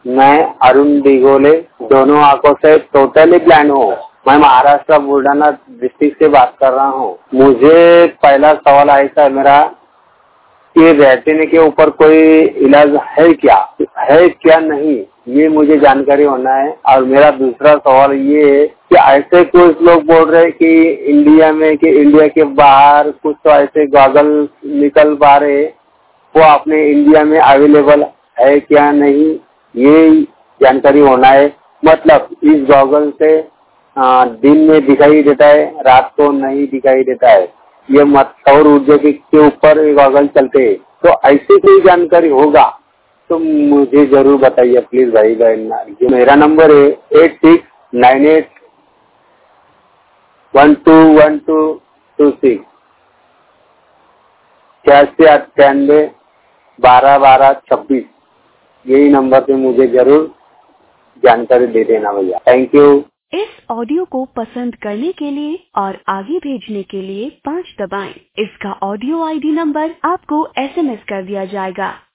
मैं अरुण दिगोले, दोनों आंखों से टोटली ब्लाइंड हूँ। मैं महाराष्ट्र बुल्ढाना डिस्ट्रिक्ट से बात कर रहा हूँ। मुझे पहला सवाल ऐसा है मेरा कि रेटिना के ऊपर कोई इलाज है क्या नहीं, ये मुझे जानकारी होना है। और मेरा दूसरा सवाल ये है कि ऐसे कुछ लोग बोल रहे हैं कि इंडिया के बाहर कुछ तो ऐसे गॉगल निकल पा रहे, वो अपने इंडिया में अवेलेबल है क्या नहीं, ये जानकारी होना है। मतलब इस गॉगल से दिन में दिखाई देता है, रात को नहीं दिखाई देता है। ये मत सौर ऊर्जा के ऊपर ये गॉगल चलते हैं, तो ऐसी कोई जानकारी होगा तो मुझे जरूर बताइए प्लीज भाई बहन। ये मेरा नंबर है 8698121226, 8698121226। यही नंबर पे मुझे जरूर जानकारी दे देना भैया। Thank you. इस ऑडियो को पसंद करने के लिए और आगे भेजने के लिए 5 दबाएं। इसका ऑडियो आईडी नंबर आपको SMS कर दिया जाएगा।